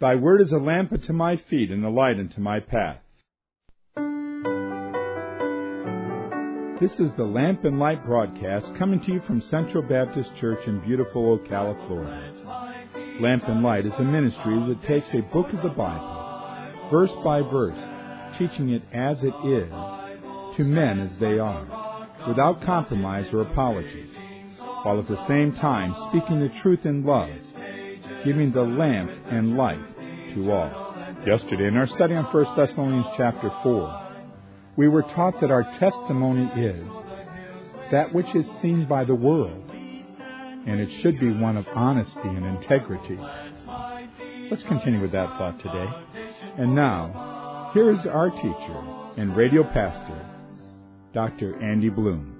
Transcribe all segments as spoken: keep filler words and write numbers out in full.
Thy word is a lamp unto my feet and a light unto my path. This is the Lamp and Light broadcast coming to you from Central Baptist Church in beautiful Ocala, Florida. Lamp and Light is a ministry that takes a book of the Bible, verse by verse, teaching it as it is, to men as they are, without compromise or apologies, while at the same time speaking the truth in love, giving the lamp and light to all. Yesterday, in our study on First Thessalonians chapter four, we were taught that our testimony is that which is seen by the world, and it should be one of honesty and integrity. Let's continue with that thought today. And now, here is our teacher and radio pastor, Doctor Andy Bloom.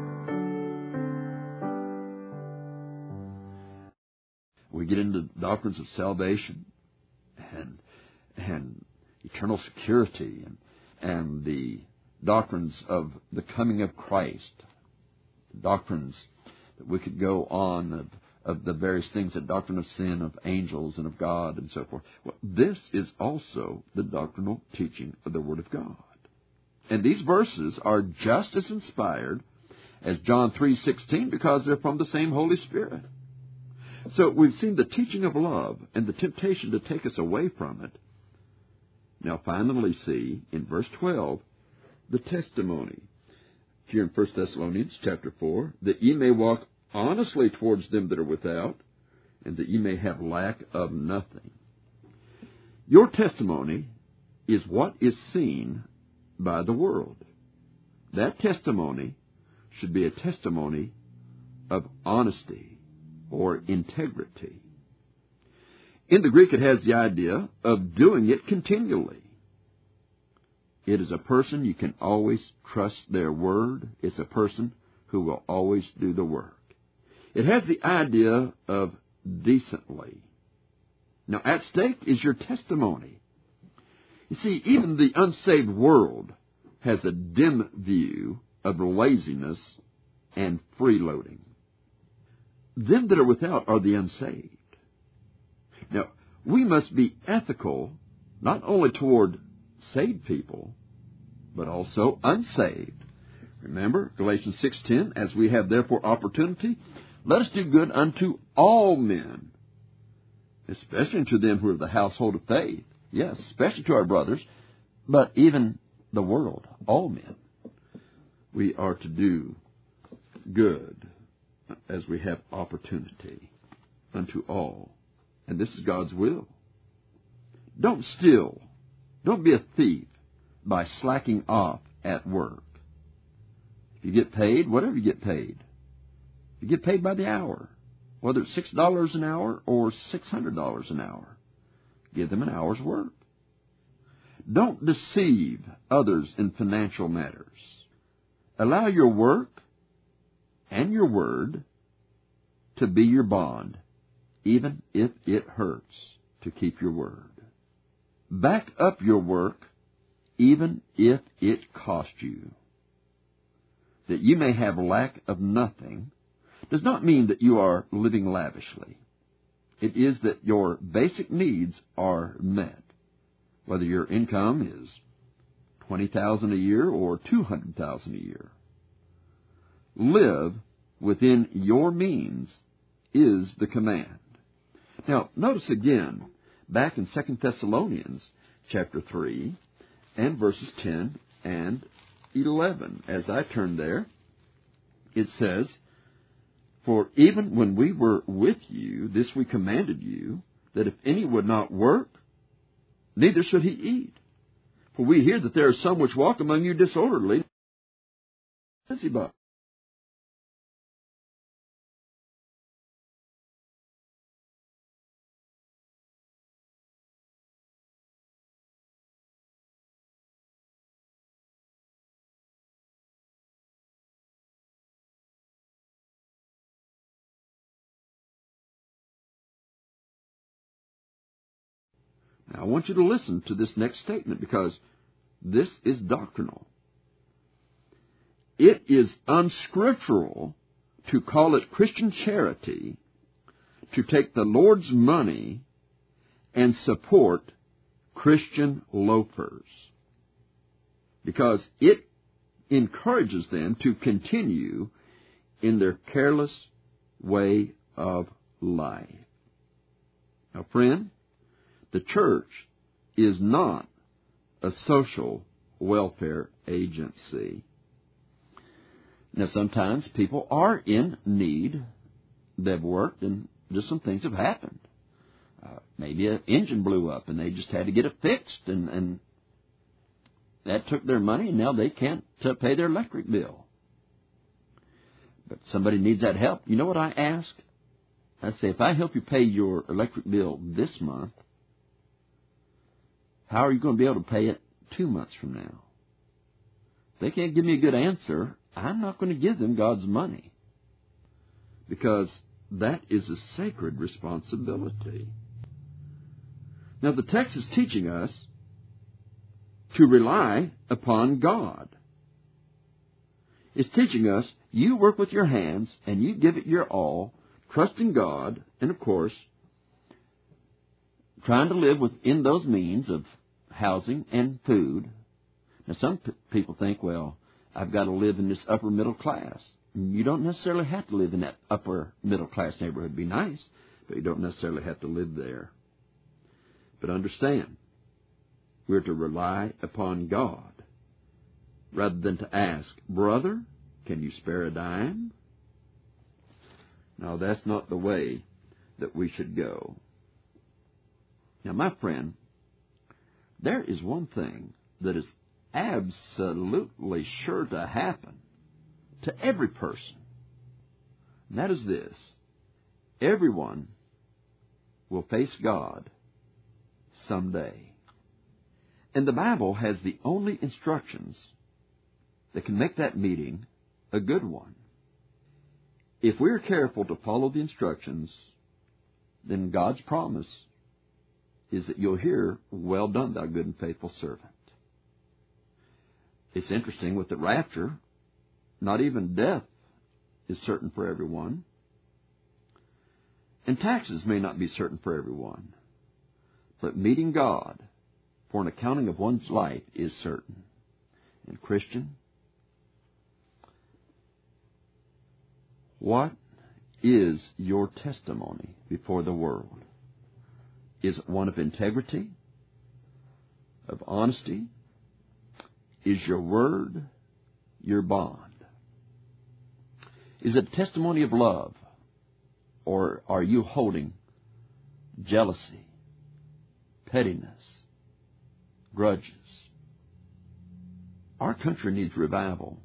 We get into doctrines of salvation and and eternal security and and the doctrines of the coming of Christ, doctrines that we could go on of, of the various things, the doctrine of sin, of angels, and of God, and so forth. Well, this is also the doctrinal teaching of the Word of God. And these verses are just as inspired as John three sixteen because they're from the same Holy Spirit. So we've seen the teaching of love and the temptation to take us away from it. Now finally see, in verse twelve, the testimony. Here in First Thessalonians chapter four, that ye may walk honestly towards them that are without, and that ye may have lack of nothing. Your testimony is what is seen by the world. That testimony should be a testimony of honesty or integrity. In the Greek, it has the idea of doing it continually. It is a person you can always trust their word. It's a person who will always do the work. It has the idea of decently. Now, at stake is your testimony. You see, even the unsaved world has a dim view of laziness and freeloading. Them that are without are the unsaved. Now, we must be ethical not only toward saved people, but also unsaved. Remember, Galatians six ten, as we have therefore opportunity, let us do good unto all men, especially to them who are of the household of faith. Yes, especially to our brothers, but even the world, all men. We are to do good as we have opportunity unto all. And this is God's will. Don't steal. Don't be a thief by slacking off at work. If you get paid, whatever you get paid, you get paid by the hour, whether it's six dollars an hour or six hundred dollars an hour. Give them an hour's work. Don't deceive others in financial matters. Allow your work and your word to be your bond, even if it hurts to keep your word. Back up your work, even if it cost you. That you may have lack of nothing does not mean that you are living lavishly. It is that your basic needs are met, whether your income is twenty thousand dollars a year or two hundred thousand dollars a year. Live within your means is the command. Now, notice again, back in Second Thessalonians chapter three and verses ten and eleven. As I turn there, it says, for even when we were with you, this we commanded you, that if any would not work, neither should he eat. For we hear that there are some which walk among you disorderly. Busybody. Now, I want you to listen to this next statement because this is doctrinal. It is unscriptural to call it Christian charity to take the Lord's money and support Christian loafers, because it encourages them to continue in their careless way of life. Now, friend, the church is not a social welfare agency. Now, sometimes people are in need. They've worked and just some things have happened. Uh, maybe an engine blew up and they just had to get it fixed, and, and that took their money, and now they can't uh, pay their electric bill. But somebody needs that help. You know what I ask? I say, if I help you pay your electric bill this month, how are you going to be able to pay it two months from now? If they can't give me a good answer, I'm not going to give them God's money, because that is a sacred responsibility. Now, the text is teaching us to rely upon God. It's teaching us you work with your hands and you give it your all, trusting God, and of course, trying to live within those means of housing and food. Now, some p- people think, well, I've got to live in this upper middle class. You don't necessarily have to live in that upper middle class neighborhood. It'd be nice, but you don't necessarily have to live there. But understand, we're to rely upon God rather than to ask, brother, can you spare a dime? No, that's not the way that we should go. Now, my friend, there is one thing that is absolutely sure to happen to every person, and that is this: everyone will face God someday. And the Bible has the only instructions that can make that meeting a good one. If we're careful to follow the instructions, then God's promise is that you'll hear, well done, thou good and faithful servant. It's interesting with the rapture, not even death is certain for everyone. And taxes may not be certain for everyone. But meeting God for an accounting of one's life is certain. And Christian, what is your testimony before the world? Is it one of integrity, of honesty? Is your word your bond? Is it a testimony of love, or are you holding jealousy, pettiness, grudges? Our country needs revival.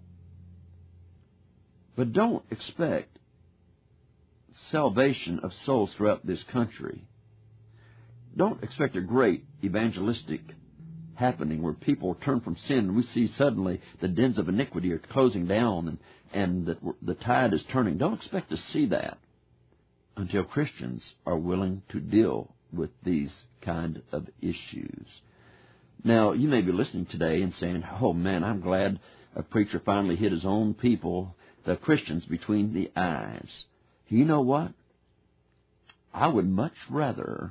But don't expect salvation of souls throughout this country. Don't expect a great evangelistic happening where people turn from sin and we see suddenly the dens of iniquity are closing down and, and that the tide is turning. Don't expect to see that until Christians are willing to deal with these kind of issues. Now, you may be listening today and saying, oh man, I'm glad a preacher finally hit his own people, the Christians, between the eyes. You know what? I would much rather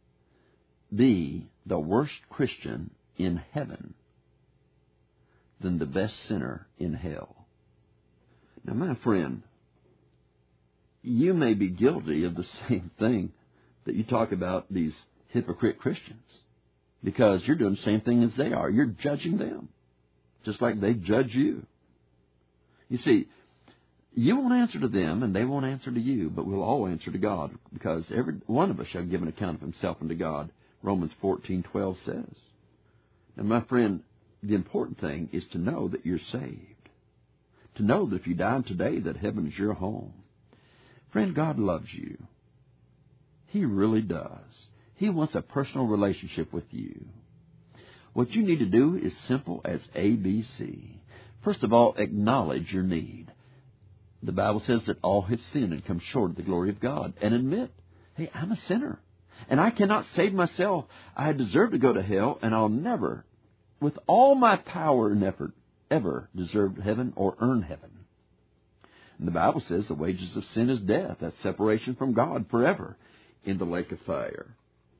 be the worst Christian in heaven than the best sinner in hell. Now, my friend, you may be guilty of the same thing that you talk about these hypocrite Christians, because you're doing the same thing as they are. You're judging them, just like they judge you. You see, you won't answer to them, and they won't answer to you, but we'll all answer to God, because every one of us shall give an account of himself unto God, Romans fourteen twelve says. And my friend, the important thing is to know that you're saved. To know that if you died today, that heaven is your home. Friend, God loves you. He really does. He wants a personal relationship with you. What you need to do is simple as A B C. First of all, acknowledge your need. The Bible says that all have sinned and come short of the glory of God. And admit, hey, I'm a sinner. And I cannot save myself. I deserve to go to hell, and I'll never, with all my power and effort, ever deserve heaven or earn heaven. And the Bible says the wages of sin is death. That's separation from God forever in the lake of fire.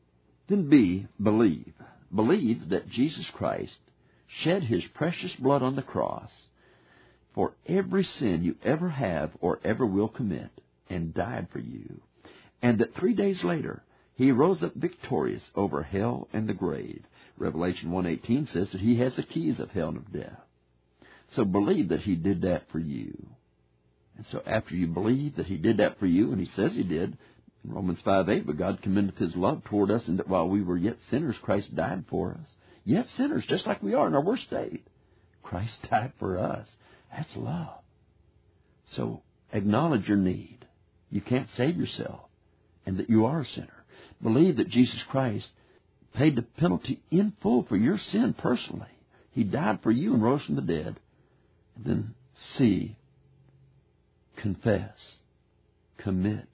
Then B, believe. Believe that Jesus Christ shed His precious blood on the cross for every sin you ever have or ever will commit, and died for you, and that three days later He rose up victorious over hell and the grave. Revelation one eighteen says that He has the keys of hell and of death. So believe that He did that for you. And so after you believe that He did that for you, and He says He did, in Romans five eight, but God commendeth His love toward us, and that while we were yet sinners, Christ died for us. Yet sinners, just like we are in our worst state, Christ died for us. That's love. So acknowledge your need. You can't save yourself, and that you are a sinner. Believe that Jesus Christ paid the penalty in full for your sin personally. He died for you and rose from the dead. And then C, confess, commit,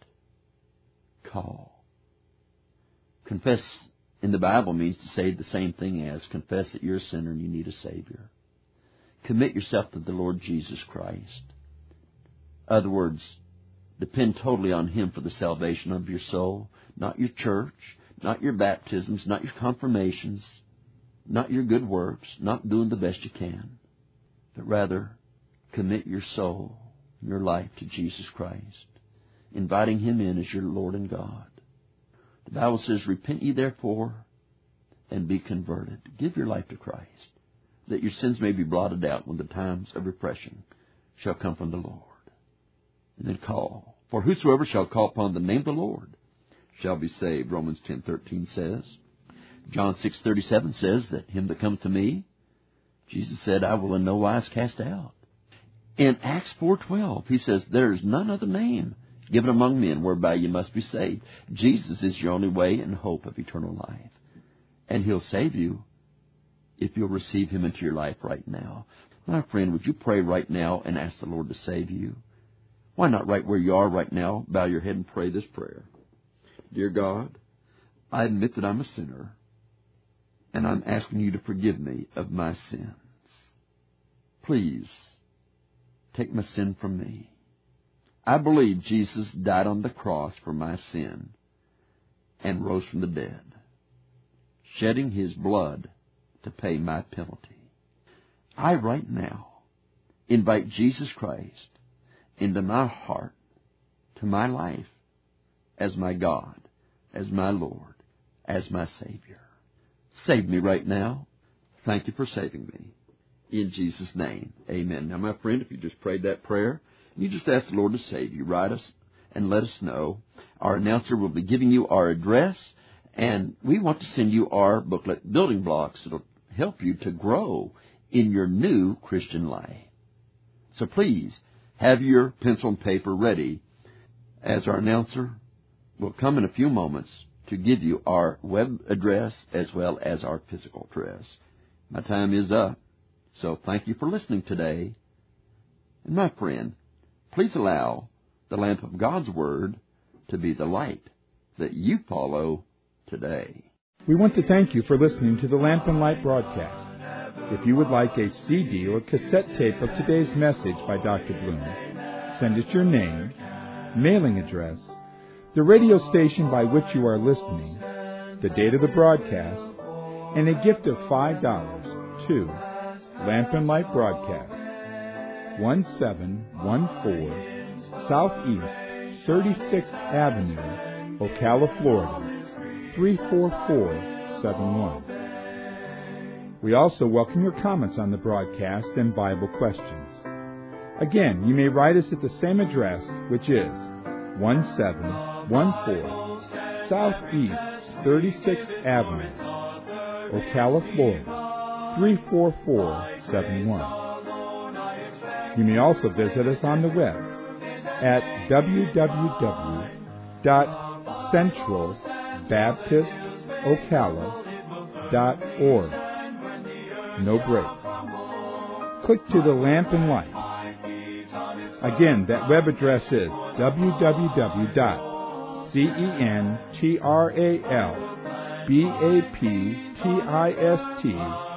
call. Confess in the Bible means to say the same thing as confess that you're a sinner and you need a Savior. Commit yourself to the Lord Jesus Christ. In other words, depend totally on Him for the salvation of your soul, not your church, not your baptisms, not your confirmations, not your good works, not doing the best you can, but rather commit your soul, your life to Jesus Christ, inviting Him in as your Lord and God. The Bible says, repent ye therefore and be converted. Give your life to Christ, that your sins may be blotted out when the times of repression shall come from the Lord. And then call. For whosoever shall call upon the name of the Lord shall be saved, Romans ten thirteen says. John six thirty-seven says that him that cometh to me, Jesus said, I will in no wise cast out. In Acts four twelve, He says, there is none other name given among men whereby you must be saved. Jesus is your only way and hope of eternal life. And He'll save you if you'll receive Him into your life right now. My friend, would you pray right now and ask the Lord to save you? Why not right where you are right now, bow your head and pray this prayer. Dear God, I admit that I'm a sinner, and I'm asking You to forgive me of my sins. Please take my sin from me. I believe Jesus died on the cross for my sin and rose from the dead, shedding His blood to pay my penalty. I right now invite Jesus Christ into my heart, to my life, as my God, as my Lord, as my Savior. Save me right now. Thank You for saving me. In Jesus' name, amen. Now, my friend, if you just prayed that prayer, you just ask the Lord to save you. Write us and let us know. Our announcer will be giving you our address, and we want to send you our booklet, Building Blocks. It'll help you to grow in your new Christian life. So please, have your pencil and paper ready, as our announcer will come in a few moments to give you our web address as well as our physical address. My time is up, so thank you for listening today. And my friend, please allow the lamp of God's Word to be the light that you follow today. We want to thank you for listening to the Lamp and Light broadcast. If you would like a C D or cassette tape of today's message by Doctor Bloom, send us your name, mailing address, the radio station by which you are listening, the date of the broadcast, and a gift of five dollars to Lamp and Light Broadcast, one seven one four Southeast thirty-sixth Avenue, Ocala, Florida, three four four seven one. We also welcome your comments on the broadcast and Bible questions. Again, you may write us at the same address, which is one seven one four Southeast thirty-sixth Avenue, Ocala, Florida, three four four seven one. You may also visit us on the web at w w w dot central baptist ocala dot org. No breaks. Click to the Lamp and Light. Again, that web address is w w w dot central baptist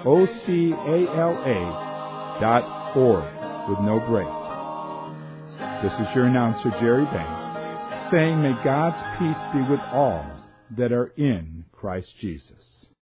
ocala dot org with no breaks. This is your announcer, Jerry Banks, saying, may God's peace be with all that are in Christ Jesus.